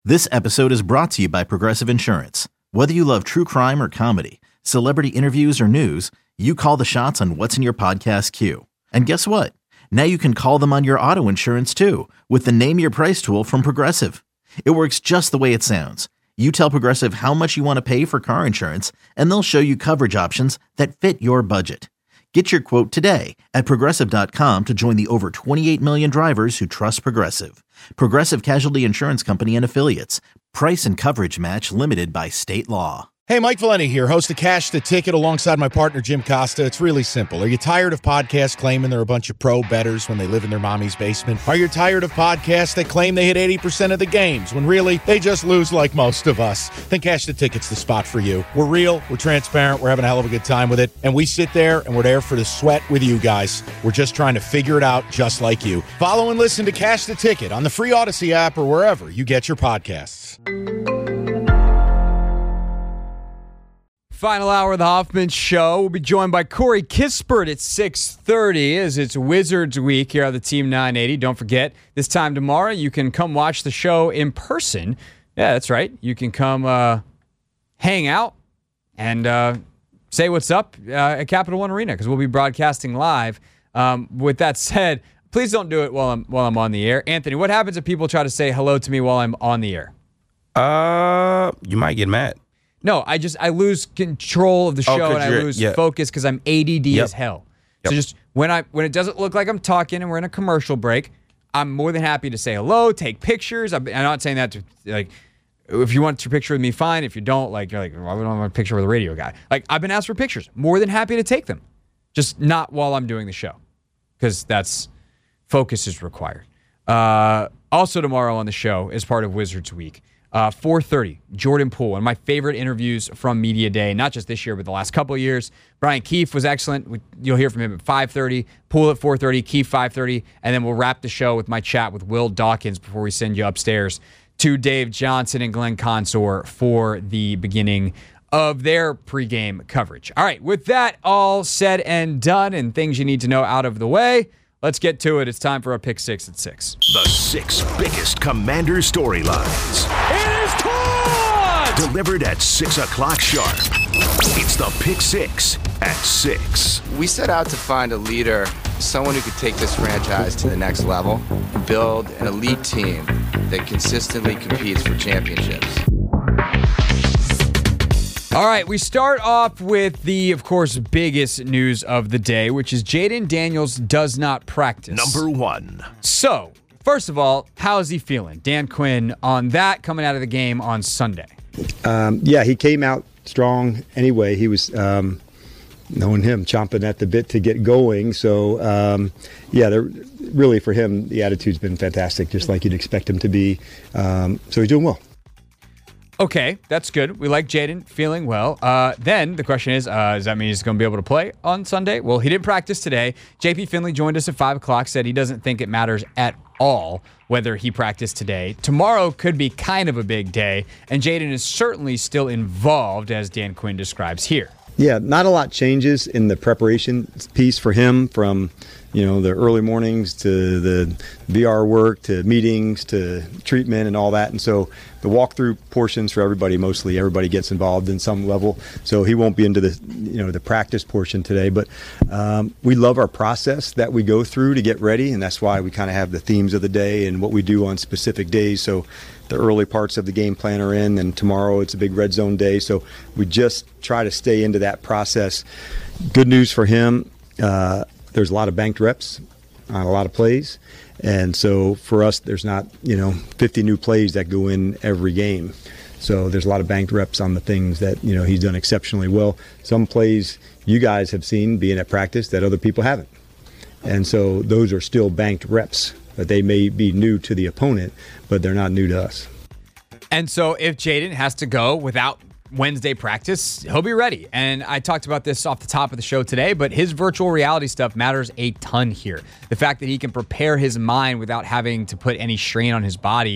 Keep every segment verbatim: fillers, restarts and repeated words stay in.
This episode is brought to you by Progressive Insurance. Whether you love true crime or comedy, celebrity interviews or news, you call the shots on what's in your podcast queue. And guess what? Now you can call them on your auto insurance too with the Name Your Price tool from Progressive. It works just the way it sounds. You tell Progressive how much you want to pay for car insurance, and they'll show you coverage options that fit your budget. Get your quote today at Progressive dot com to join the over twenty-eight million drivers who trust Progressive. Progressive Casualty Insurance Company and Affiliates. Price and coverage match limited by state law. Hey, Mike Valenti here, host of Cash the Ticket alongside my partner Jim Costa. It's really simple. Are you tired of podcasts claiming they're a bunch of pro bettors when they live in their mommy's basement? Are you tired of podcasts that claim they hit eighty percent of the games when really they just lose like most of us? Then Cash the Ticket's the spot for you. We're real, we're transparent, we're having a hell of a good time with it, and we sit there and we're there for the sweat with you guys. We're just trying to figure it out just like you. Follow and listen to Cash the Ticket on the free Odyssey app or wherever you get your podcasts. Final hour of the Hoffman Show. We'll be joined by Corey Kispert at six thirty as it's Wizards Week here on the Team nine eighty. Don't forget, this time tomorrow, you can come watch the show in person. Yeah, that's right. You can come uh, hang out and uh, say what's up uh, at Capital One Arena because we'll be broadcasting live. Um, with that said, please don't do it while I'm while I'm on the air. Anthony, what happens if people try to say hello to me while I'm on the air? Uh, you might get mad. No, I just I lose control of the show oh, and I lose yeah. focus because I'm A D D yep. as hell. Yep. So just when I when it doesn't look like I'm talking and we're in a commercial break, I'm more than happy to say hello, take pictures. I'm, I'm not saying that to like if you want your picture with me, fine. If you don't, like you're like, well, I don't want a picture with a radio guy. Like I've been asked for pictures, more than happy to take them, just not while I'm doing the show because that's focus is required. Uh, also tomorrow on the show is part of Wizards Week. Uh, four thirty, Jordan Poole, one of my favorite interviews from Media Day, not just this year, but the last couple of years. Brian Keefe was excellent. We, you'll hear from him at five thirty, Poole at four thirty, Keefe five thirty, and then we'll wrap the show with my chat with Will Dawkins before we send you upstairs to Dave Johnson and Glenn Consor for the beginning of their pregame coverage. All right, with that all said and done and things you need to know out of the way, let's get to it. It's time for our Pick Six at six. The six biggest Commander storylines. It is caught! Delivered at six o'clock sharp. It's the Pick Six at six. We set out to find a leader, someone who could take this franchise to the next level and build an elite team that consistently competes for championships. All right, we start off with the, of course, biggest news of the day, which is Jaden Daniels does not practice. Number one. So, first of all, how is he feeling? Dan Quinn on that coming out of the game on Sunday. Um, yeah, he came out strong anyway. He was, um, knowing him, chomping at the bit to get going. So, um, yeah, really for him, the attitude's been fantastic, just like you'd expect him to be. Um, so he's doing well. Okay, that's good. We like Jaden feeling well. Uh, then the question is, uh, does that mean he's going to be able to play on Sunday? Well, he didn't practice today. J P Finley joined us at five o'clock, said he doesn't think it matters at all whether he practiced today. Tomorrow could be kind of a big day, and Jaden is certainly still involved, as Dan Quinn describes here. Yeah, not a lot changes in the preparation piece for him from, you know, the early mornings to the V R work to meetings to treatment and all that. And so the walkthrough portions for everybody, mostly everybody gets involved in some level. So he won't be into the, you know, the practice portion today. But um, we love our process that we go through to get ready. And that's why we kind of have the themes of the day and what we do on specific days. So the early parts of the game plan are in, and tomorrow it's a big red zone day. So we just try to stay into that process. Good news for him, uh, there's a lot of banked reps on a lot of plays. And so for us, there's not, you know, fifty new plays that go in every game. So there's a lot of banked reps on the things that, you know, he's done exceptionally well. Some plays you guys have seen being at practice that other people haven't. And so those are still banked reps. That they may be new to the opponent, but they're not new to us. And so if Jaden has to go without Wednesday practice, he'll be ready. And I talked about this off the top of the show today, but his virtual reality stuff matters a ton here. The fact that he can prepare his mind without having to put any strain on his body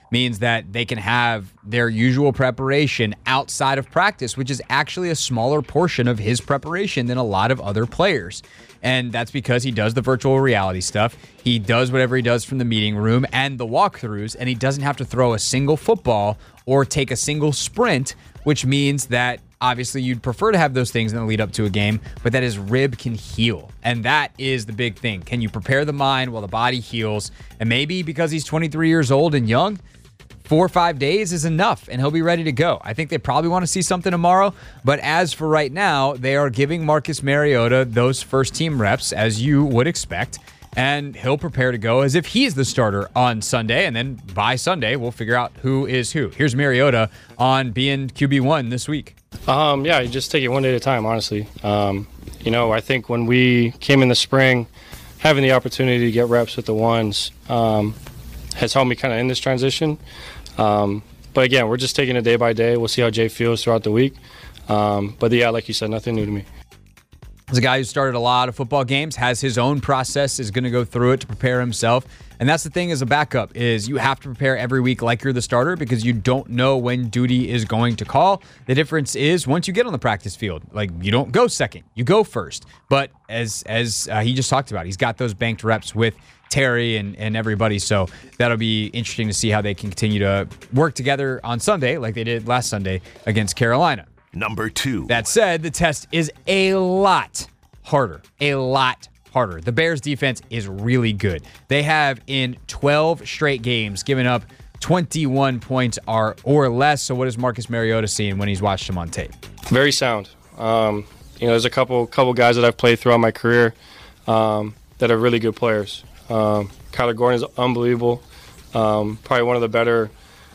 means that they can have their usual preparation outside of practice, which is actually a smaller portion of his preparation than a lot of other players. And that's because he does the virtual reality stuff. He does whatever he does from the meeting room and the walkthroughs, and he doesn't have to throw a single football or take a single sprint, which means that obviously you'd prefer to have those things in the lead up to a game, but that his rib can heal. And that is the big thing. Can you prepare the mind while the body heals? And maybe because he's twenty-three years old and young, four or five days is enough, and he'll be ready to go. I think they probably want to see something tomorrow, but as for right now, they are giving Marcus Mariota those first-team reps, as you would expect, and he'll prepare to go as if he's the starter on Sunday, and then by Sunday, we'll figure out who is who. Here's Mariota on being Q B one this week. Um, yeah, you just take it one day at a time, honestly. Um, you know, I think when we came in the spring, having the opportunity to get reps with the ones um, has helped me kind of in this transition. Um, but again, we're just taking it day by day. We'll see how Jay feels throughout the week. Um, but yeah, like you said, nothing new to me. As a guy who started a lot of football games, has his own process, is going to go through it to prepare himself. And that's the thing as a backup, is you have to prepare every week like you're the starter because you don't know when duty is going to call. The difference is once you get on the practice field, like you don't go second, you go first. But as as uh, he just talked about, he's got those banked reps with Terry and, and everybody, so that'll be interesting to see how they can continue to work together on Sunday like they did last Sunday against Carolina. Number two. That said, the test is a lot harder, a lot harder. The Bears defense is really good. They have in twelve straight games given up twenty-one points or, or less. So what is Marcus Mariota seeing when he's watched him on tape? Very sound. Um, you know, there's a couple couple guys that I've played throughout my career um, that are really good players. Um, Kyler Gordon is unbelievable. Um, probably one of the better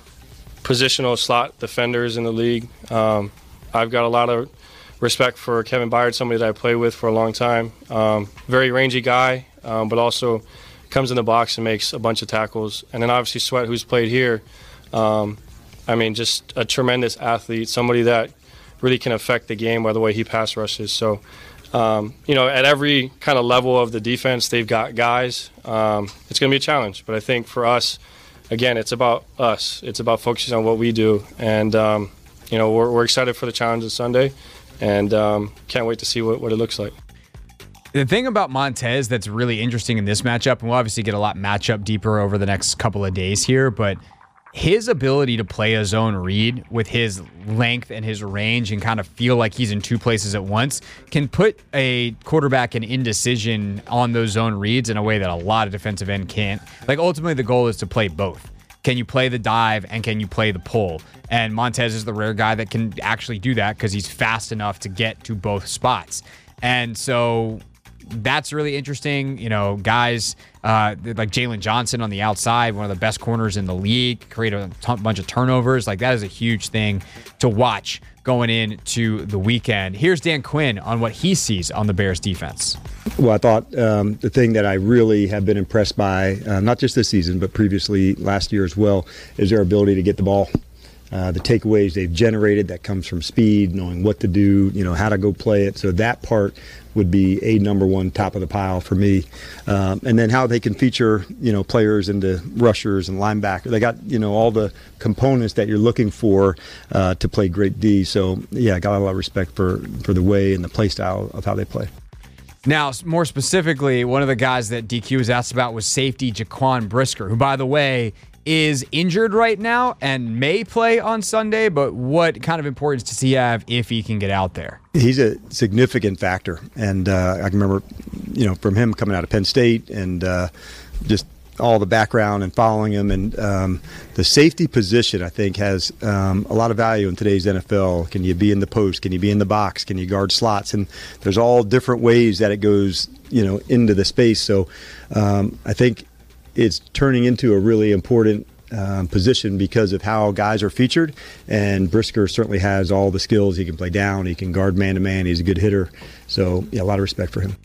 positional slot defenders in the league. Um, I've got a lot of respect for Kevin Byard, somebody that I played with for a long time. Um, very rangy guy, um, but also comes in the box and makes a bunch of tackles. And then obviously Sweat, who's played here. Um, I mean, just a tremendous athlete, somebody that really can affect the game by the way he pass rushes. So, um, you know, at every kind of level of the defense, they've got guys. Um, it's going to be a challenge. But I think for us, again, it's about us. It's about focusing on what we do. And, um, you know, we're, we're excited for the challenge this Sunday. And um, can't wait to see what, what it looks like. The thing about Montez that's really interesting in this matchup, and we'll obviously get a lot matchup deeper over the next couple of days here, but his ability to play a zone read with his length and his range and kind of feel like he's in two places at once can put a quarterback in indecision on those zone reads in a way that a lot of defensive end can't. Like, ultimately, the goal is to play both. Can you play the dive and can you play the pull? And Montez is the rare guy that can actually do that because he's fast enough to get to both spots. And so that's really interesting. You know, guys uh, like Jalen Johnson on the outside, one of the best corners in the league, create a ton, bunch of turnovers. Like, that is a huge thing to watch going into the weekend. Here's Dan Quinn on what he sees on the Bears defense. Well, I thought um, the thing that I really have been impressed by, uh, not just this season, but previously last year as well, is their ability to get the ball. Uh, the takeaways they've generated that comes from speed, knowing what to do, you know, how to go play it. So that part would be a number one top of the pile for me. Um, and then how they can feature, you know, players into rushers and linebackers. They got, you know, all the components that you're looking for uh, to play great D. So, yeah, I got a lot of respect for, for the way and the play style of how they play. Now, more specifically, one of the guys that D Q was asked about was safety Jaquan Brisker, who, by the way, is injured right now and may play on Sunday, but what kind of importance does he have if he can get out there? He's a significant factor, and uh, I can remember, you know, from him coming out of Penn State and uh, just all the background and following him, and um, the safety position, I think, has um, a lot of value in today's N F L. Can you be in the post? Can you be in the box? Can you guard slots? And there's all different ways that it goes, you know, into the space. So um, I think it's turning into a really important um, position because of how guys are featured. And Brisker certainly has all the skills. He can play down. He can guard man-to-man. He's a good hitter. So, yeah, a lot of respect for him.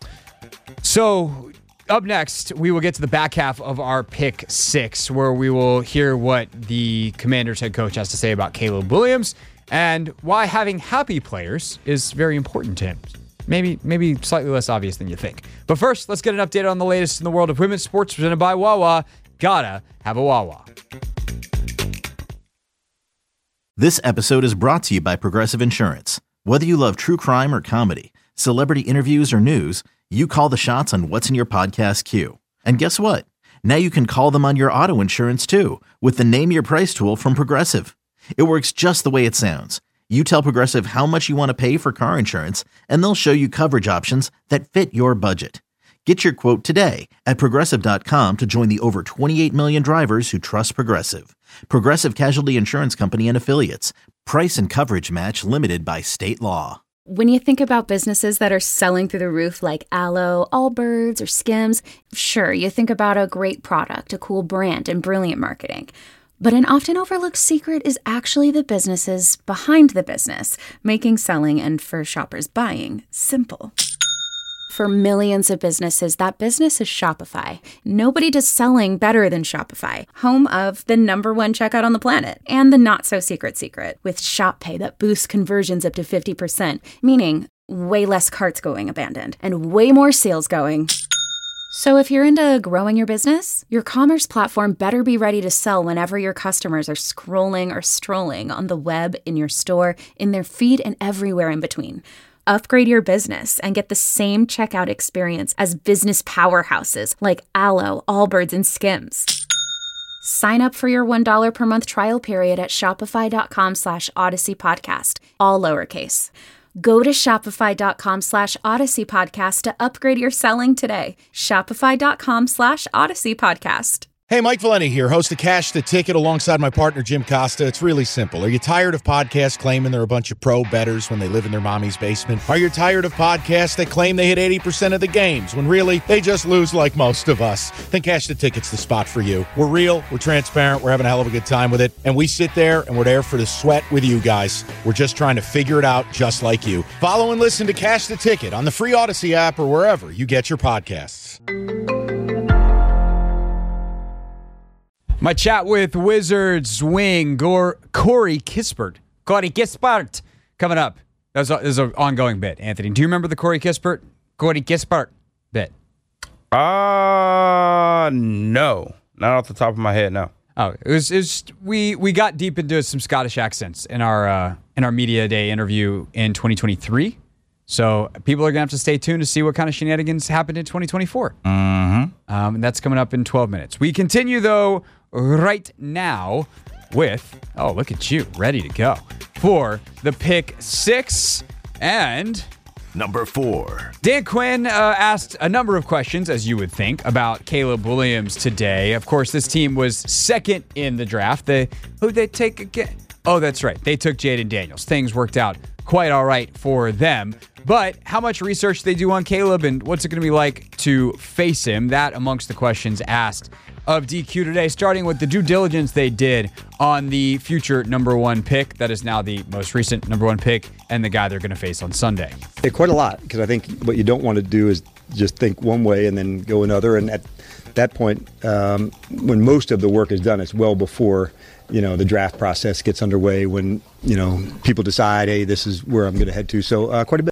So, up next, we will get to the back half of our pick six, where we will hear what the Commanders head coach has to say about Caleb Williams and why having happy players is very important to him. Maybe maybe slightly less obvious than you think. But first, let's get an update on the latest in the world of women's sports presented by Wawa. Gotta have a Wawa. This episode is brought to you by Progressive Insurance. Whether you love true crime or comedy, celebrity interviews or news, you call the shots on what's in your podcast queue. And guess what? Now you can call them on your auto insurance too with the Name Your Price tool from Progressive. It works just the way it sounds. You tell Progressive how much you want to pay for car insurance, and they'll show you coverage options that fit your budget. Get your quote today at Progressive dot com to join the over twenty-eight million drivers who trust Progressive. Progressive Casualty Insurance Company and Affiliates. Price and coverage match limited by state law. When you think about businesses that are selling through the roof like Aloe, Allbirds, or Skims, sure, you think about a great product, a cool brand, and brilliant marketing. But an often overlooked secret is actually the businesses behind the business, making selling and, for shoppers, buying simple. For millions of businesses, that business is Shopify. Nobody does selling better than Shopify, home of the number one checkout on the planet and the not-so-secret secret with Shop Pay that boosts conversions up to fifty percent, meaning way less carts going abandoned and way more sales going. So if you're into growing your business, your commerce platform better be ready to sell whenever your customers are scrolling or strolling on the web, in your store, in their feed, and everywhere in between. Upgrade your business and get the same checkout experience as business powerhouses like Aloe, Allbirds, and Skims. Sign up for your one dollar per month trial period at shopify.com slash Odyssey Podcast, all lowercase. Go to shopify.com slash Odyssey Podcast to upgrade your selling today. Shopify.com slash Odyssey Podcast. Hey, Mike Valenti here, host of Cash the Ticket alongside my partner, Jim Costa. It's really simple. Are you tired of podcasts claiming they're a bunch of pro bettors when they live in their mommy's basement? Are you tired of podcasts that claim they hit eighty percent of the games when really they just lose like most of us? Then Cash the Ticket's the spot for you. We're real, we're transparent, we're having a hell of a good time with it, and we sit there and we're there for the sweat with you guys. We're just trying to figure it out just like you. Follow and listen to Cash the Ticket on the free Odyssey app or wherever you get your podcasts. My chat with Wizards wing Gore, Corey Kispert. Corey Kispert coming up. That was, a, that was an ongoing bit, Anthony. Do you remember the Corey Kispert? Corey Kispert bit? Uh, no. Not off the top of my head, no. Oh, it was, it was we we got deep into some Scottish accents in our uh, in our Media Day interview in twenty twenty-three. So people are going to have to stay tuned to see what kind of shenanigans happened in twenty twenty-four. Mm-hmm. Um, and that's coming up in twelve minutes. We continue, though, right now with, oh, look at you, ready to go for the pick six. And number four. Dan Quinn uh, asked a number of questions, as you would think, about Caleb Williams today. Of course, this team was second in the draft. They, who'd they take again? Oh, that's right. They took Jaden Daniels. Things worked out quite all right for them. But how much research they do on Caleb and what's it going to be like to face him, that amongst the questions asked of D Q today, starting with the due diligence they did on the future number one pick. That is now the most recent number one pick and the guy they're going to face on Sunday. Yeah, quite a lot, because I think what you don't want to do is just think one way and then go another. And at that point, um, when most of the work is done, it's well before, you know, the draft process gets underway, when, you know, people decide, hey, this is where I'm going to head to. So uh, quite a bit.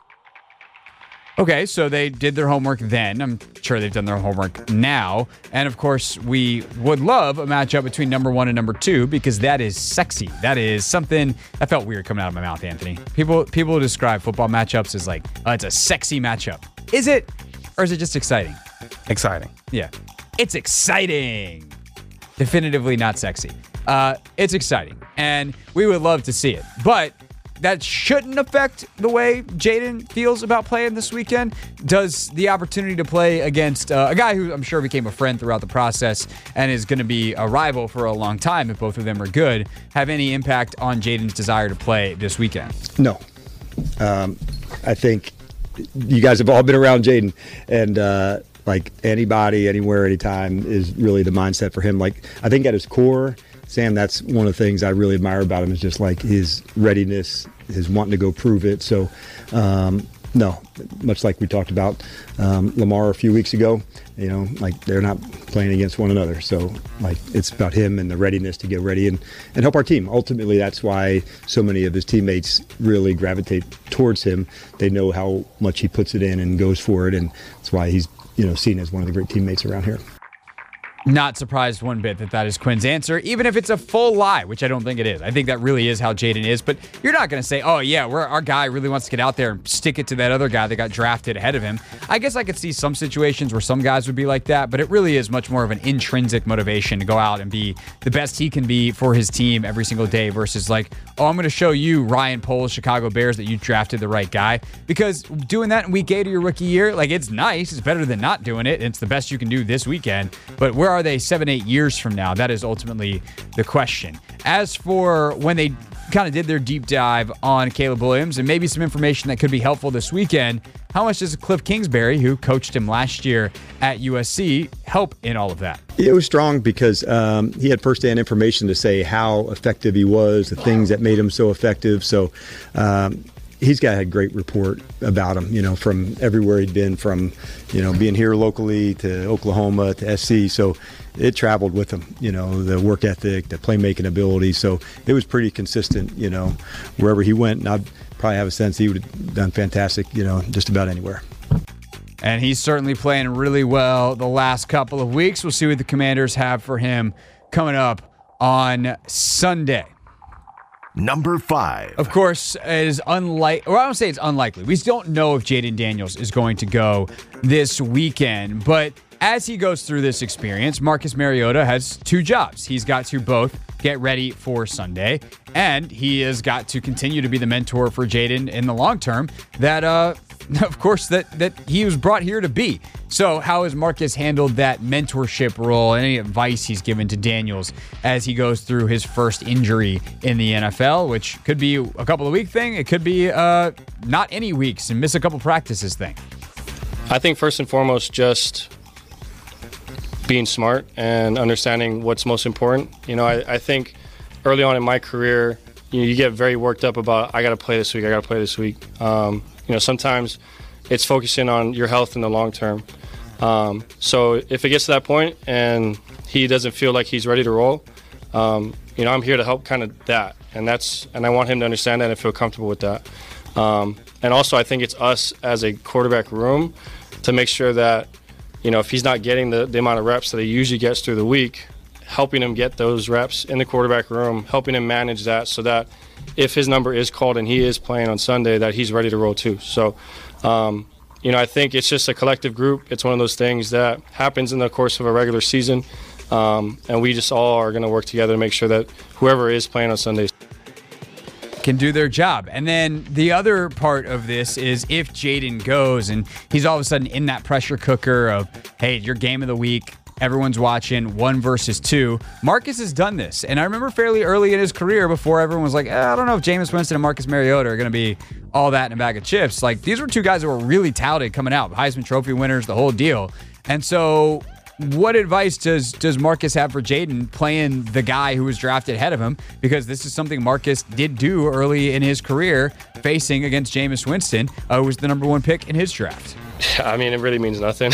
Okay, so they did their homework then. I'm sure they've done their homework now. And of course, we would love a matchup between number one and number two, because that is sexy. That is something that felt weird coming out of my mouth, Anthony. People people describe football matchups as like, oh, it's a sexy matchup. Is it? Or is it just exciting? Exciting. Yeah. It's exciting. Definitively not sexy. Uh, it's exciting. And we would love to see it. But that shouldn't affect the way Jaden feels about playing this weekend. Does the opportunity to play against uh, a guy who I'm sure became a friend throughout the process and is going to be a rival for a long time if both of them are good, have any impact on Jaden's desire to play this weekend? No. Um, I think you guys have all been around Jaden, and uh, like anybody, anywhere, anytime is really the mindset for him. Like, I think at his core, Sam, that's one of the things I really admire about him, is just like his readiness, his wanting to go prove it. So, um, no, much like we talked about um, Lamar a few weeks ago, you know, like they're not playing against one another. So, like, it's about him and the readiness to get ready and, and help our team. Ultimately, that's why so many of his teammates really gravitate towards him. They know how much he puts it in and goes for it, and that's why he's, you know, seen as one of the great teammates around here. Not surprised one bit that that is Quinn's answer, even if it's a full lie, which I don't think it is. I think that really is how Jaden is, but you're not going to say, oh, yeah, we're, our guy really wants to get out there and stick it to that other guy that got drafted ahead of him. I guess I could see some situations where some guys would be like that, but it really is much more of an intrinsic motivation to go out and be the best he can be for his team every single day versus like, oh, I'm going to show you, Ryan Poles, Chicago Bears, that you drafted the right guy. Because doing that in week eight of your rookie year, like, it's nice. It's better than not doing it. It's the best you can do this weekend. But where are they seven, eight years from now? That is ultimately the question. As for when they kind of did their deep dive on Caleb Williams and maybe some information that could be helpful this weekend, how much does Cliff Kingsbury, who coached him last year at U S C, help in all of that? It was strong because um, he had firsthand information to say how effective he was, the things that made him so effective. So um, he's got a great report about him, you know, from everywhere he'd been, from, you know, being here locally to Oklahoma to S C. So it traveled with him, you know, the work ethic, the playmaking ability. So it was pretty consistent, you know, wherever he went. And I'd probably have a sense he would have done fantastic, you know, just about anywhere. And he's certainly playing really well the last couple of weeks. We'll see what the Commanders have for him coming up on Sunday. Number five. Of course, it is unlikely, or I don't say it's unlikely. We don't know if Jaden Daniels is going to go this weekend, but as he goes through this experience, Marcus Mariota has two jobs. He's got to both get ready for Sunday, and he has got to continue to be the mentor for Jaden in the long term that, uh, of course, that, that he was brought here to be. So how has Marcus handled that mentorship role and any advice he's given to Daniels as he goes through his first injury in the N F L, which could be a couple of week thing. It could be uh, not any weeks and miss a couple practices thing. I think first and foremost, just being smart and understanding what's most important. You know, I, I think early on in my career, you know, you get very worked up about, I got to play this week, I got to play this week. Um, you know, sometimes it's focusing on your health in the long term. Um, so if it gets to that point and he doesn't feel like he's ready to roll, um, you know, I'm here to help kind of that. And that's, and I want him to understand that and feel comfortable with that. Um, and also I think it's us as a quarterback room to make sure that, you know, if he's not getting the, the amount of reps that he usually gets through the week, helping him get those reps in the quarterback room, helping him manage that so that if his number is called and he is playing on Sunday, that he's ready to roll too. So, um, you know, I think it's just a collective group. It's one of those things that happens in the course of a regular season, um, and we just all are going to work together to make sure that whoever is playing on Sundays can do their job. And then the other part of this is if Jaden goes and he's all of a sudden in that pressure cooker of, hey, your game of the week, everyone's watching, one versus two. Marcus has done this. And I remember fairly early in his career before everyone was like, eh, I don't know if Jameis Winston and Marcus Mariota are going to be all that in a bag of chips. Like, these were two guys that were really touted coming out, Heisman Trophy winners, the whole deal. And so what advice does does Marcus have for Jaden playing the guy who was drafted ahead of him? Because this is something Marcus did do early in his career, facing against Jameis Winston, uh, who was the number one pick in his draft. I mean, it really means nothing.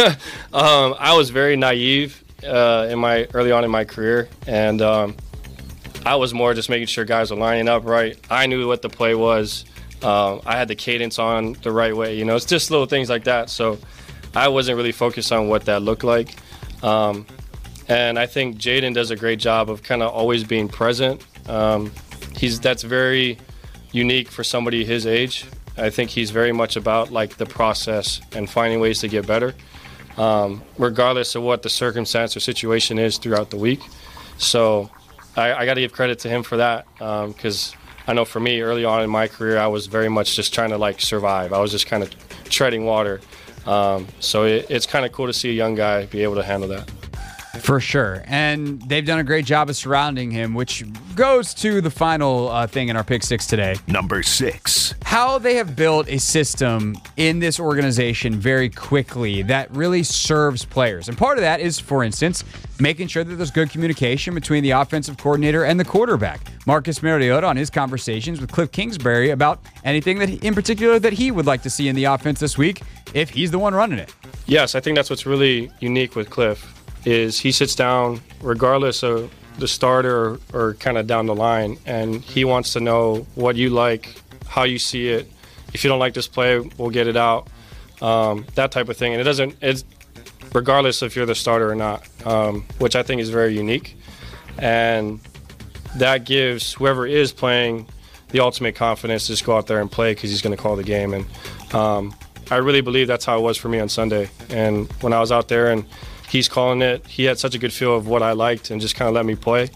um, I was very naive uh, in my early on in my career, and um, I was more just making sure guys were lining up right. I knew what the play was. Um, I had the cadence on the right way. You know, it's just little things like that. So I wasn't really focused on what that looked like. Um, and I think Jaden does a great job of kind of always being present. Um, he's that's very unique for somebody his age. I think he's very much about like the process and finding ways to get better, um, regardless of what the circumstance or situation is throughout the week. So I, I got to give credit to him for that, because um, I know for me early on in my career, I was very much just trying to like survive. I was just kind of treading water. Um, so it, it's kind of cool to see a young guy be able to handle that. For sure. And they've done a great job of surrounding him, which goes to the final uh, thing in our pick six today. Number six. How they have built a system in this organization very quickly that really serves players. And part of that is, for instance, making sure that there's good communication between the offensive coordinator and the quarterback. Marcus Mariota on his conversations with Cliff Kingsbury about anything that he, in particular that he would like to see in the offense this week if he's the one running it. Yes, I think that's what's really unique with Cliff. Is he sits down regardless of the starter or, or kind of down the line, and he wants to know what you like, how you see it. If you don't like this play, we'll get it out, um, that type of thing. And it doesn't. It's regardless if you're the starter or not, um, which I think is very unique. And that gives whoever is playing the ultimate confidence to just go out there and play because he's going to call the game. And um, I really believe that's how it was for me on Sunday. And when I was out there and he's calling it, he had such a good feel of what I liked and just kind of let me play.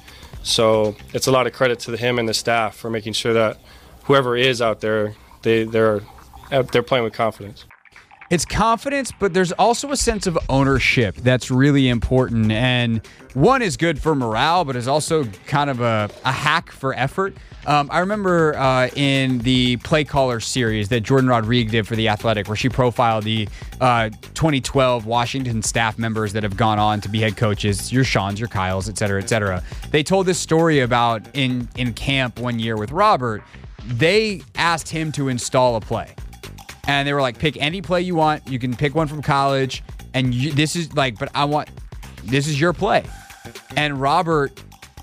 So it's a lot of credit to him and the staff for making sure that whoever is out there, they, they're, they're playing with confidence. It's confidence, but there's also a sense of ownership that's really important. And one is good for morale, but is also kind of a, a hack for effort. Um, I remember uh, in the Play Caller series that Jordan Rodriguez did for The Athletic, where she profiled the uh, twenty twelve Washington staff members that have gone on to be head coaches, your Seans, your Kyles, et cetera, et cetera. They told this story about in, in camp one year with Robert, they asked him to install a play. And they were like, pick any play you want. You can pick one from college. And you, this is like, but I want, this is your play. And Robert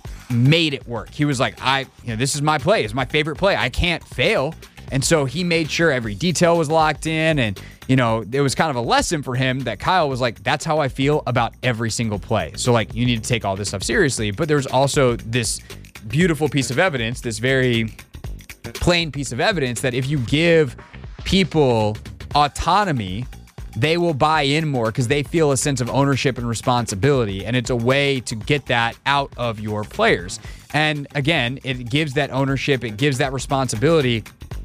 made it work. He was like, I, you know, this is my play. It's my favorite play. I can't fail. And so he made sure every detail was locked in. And, you know, it was kind of a lesson for him that Kyle was like, that's how I feel about every single play. So, like, you need to take all this stuff seriously. But there's also this beautiful piece of evidence, this very plain piece of evidence that if you give people autonomy, they will buy in more because they feel a sense of ownership and responsibility. And it's a way to get that out of your players. And again, it gives that ownership, it gives that responsibility.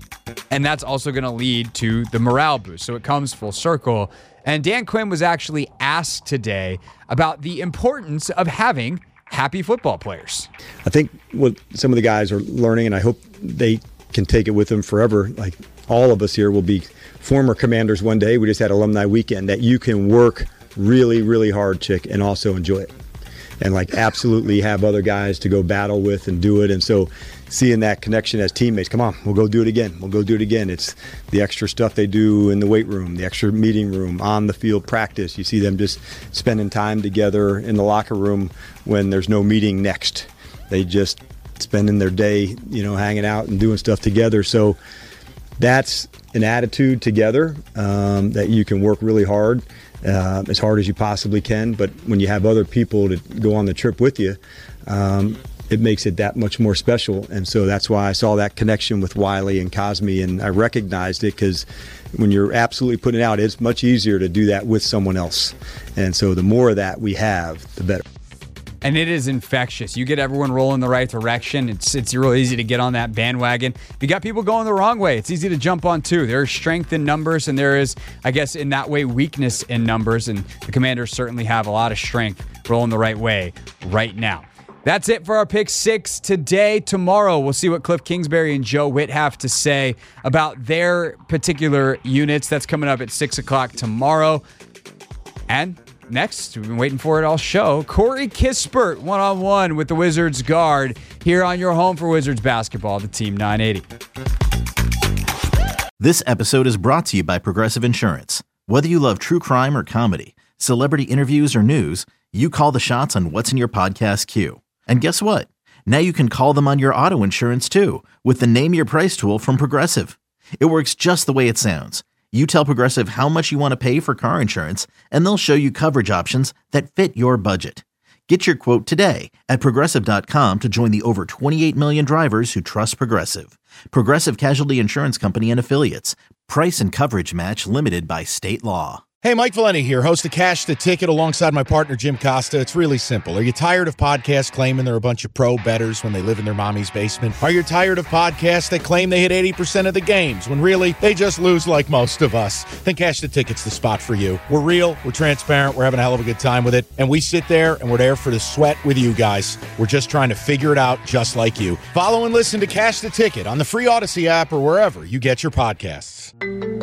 And that's also going to lead to the morale boost. So it comes full circle. And Dan Quinn was actually asked today about the importance of having happy football players. I think what some of the guys are learning, and I hope they can take it with them forever, like all of us here will be former Commanders one day. We just had alumni weekend, that you can work really, really hard, Chick, and also enjoy it. And like absolutely have other guys to go battle with and do it. And so seeing that connection as teammates, come on, we'll go do it again. We'll go do it again. It's the extra stuff they do in the weight room, the extra meeting room, on the field practice. You see them just spending time together in the locker room when there's no meeting next. They just spending their day, you know, hanging out and doing stuff together. So that's an attitude together um, that you can work really hard, uh, as hard as you possibly can. But when you have other people to go on the trip with you, um, it makes it that much more special. And so that's why I saw that connection with Wiley and Cosme, and I recognized it, because when you're absolutely putting it out, it's much easier to do that with someone else. And so the more of that we have, the better. And it is infectious. You get everyone rolling the right direction. It's it's real easy to get on that bandwagon. If you got people going the wrong way, it's easy to jump on too. There is strength in numbers, and there is, I guess, in that way, weakness in numbers. And the Commanders certainly have a lot of strength rolling the right way right now. That's it for our Pick Six today. Tomorrow, we'll see what Cliff Kingsbury and Joe Witt have to say about their particular units. That's coming up at six o'clock tomorrow. And next, we've been waiting for it all show, Corey Kispert one-on-one with the Wizards guard here on your home for Wizards basketball, the Team nine eighty. This episode is brought to you by Progressive Insurance. Whether you love true crime or comedy, celebrity interviews or news, you call the shots on what's in your podcast queue. And guess what? Now you can call them on your auto insurance too with the Name Your Price tool from Progressive. It works just the way it sounds. You tell Progressive how much you want to pay for car insurance, and they'll show you coverage options that fit your budget. Get your quote today at Progressive dot com to join the over twenty-eight million drivers who trust Progressive. Progressive Casualty Insurance Company and Affiliates. Price and coverage match limited by state law. Hey, Mike Valenti here, host of Cash the Ticket alongside my partner, Jim Costa. It's really simple. Are you tired of podcasts claiming they're a bunch of pro bettors when they live in their mommy's basement? Are you tired of podcasts that claim they hit eighty percent of the games when really they just lose like most of us? Then Cash the Ticket's the spot for you. We're real, we're transparent, we're having a hell of a good time with it, and we sit there and we're there for the sweat with you guys. We're just trying to figure it out just like you. Follow and listen to Cash the Ticket on the free Odyssey app or wherever you get your podcasts.